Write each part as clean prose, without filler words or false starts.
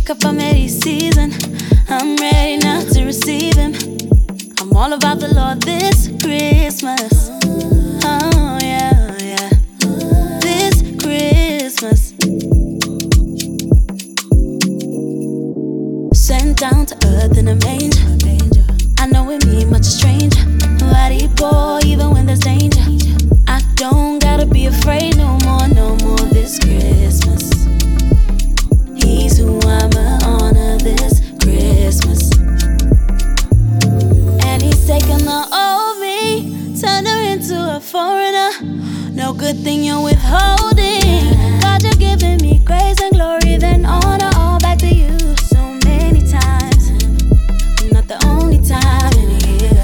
up, I'm ready season. I'm ready now to receive him. I'm all about the Lord this Christmas. Oh yeah, yeah. This Christmas. Sent down to earth in a manger. I know it mean much a stranger. Mighty boy, even when there's danger. I don't gotta be afraid no more, no more this Christmas. He's who I'ma honor this Christmas. And he's taken the old me, turned her into a foreigner. No good thing you're withholding. God, you're giving me grace and glory, then honor all back to you. So many times, not the only time in a year.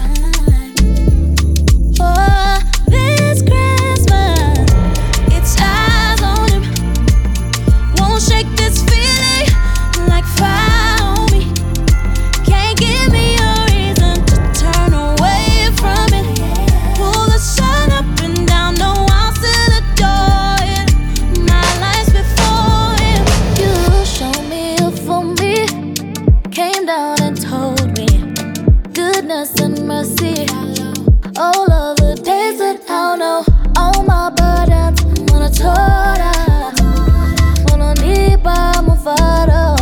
Oh, this Christmas, it's eyes on him. Won't shake this feeling like fire on me. Can't give me a reason to turn away from it. Pull the sun up and down, no, I'll still adore it. My life's before him. You showed me up for me, came down and told me goodness and mercy. All of the days that I'll know, all my burdens wanna toda, wanna need by my father.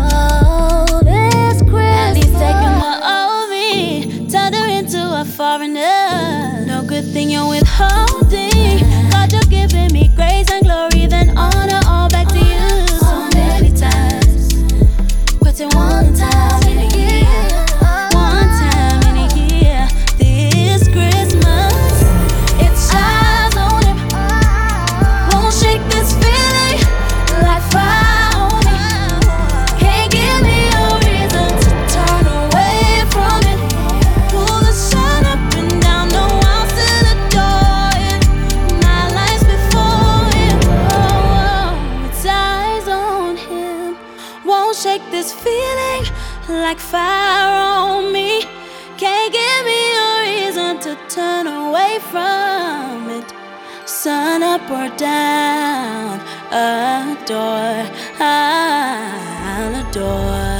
This Christmas, and he's taking my old me, turned her into a foreigner. No good thing you're withholding. God, you're giving me grace and glory, then honor all back to you. So many times, quitting one time in a year, one time in a year. This Christmas, it's eyes on him. Won't shake this feeling like fire on me. Can't give me a reason to turn away from it. Pull the sun up and down, no, I'll still adore it. My life's before him. Oh, it's eyes on him. Won't shake this feeling like fire on me. Can't give me a reason to turn away from it. Sun up or down, adore, I'll adore.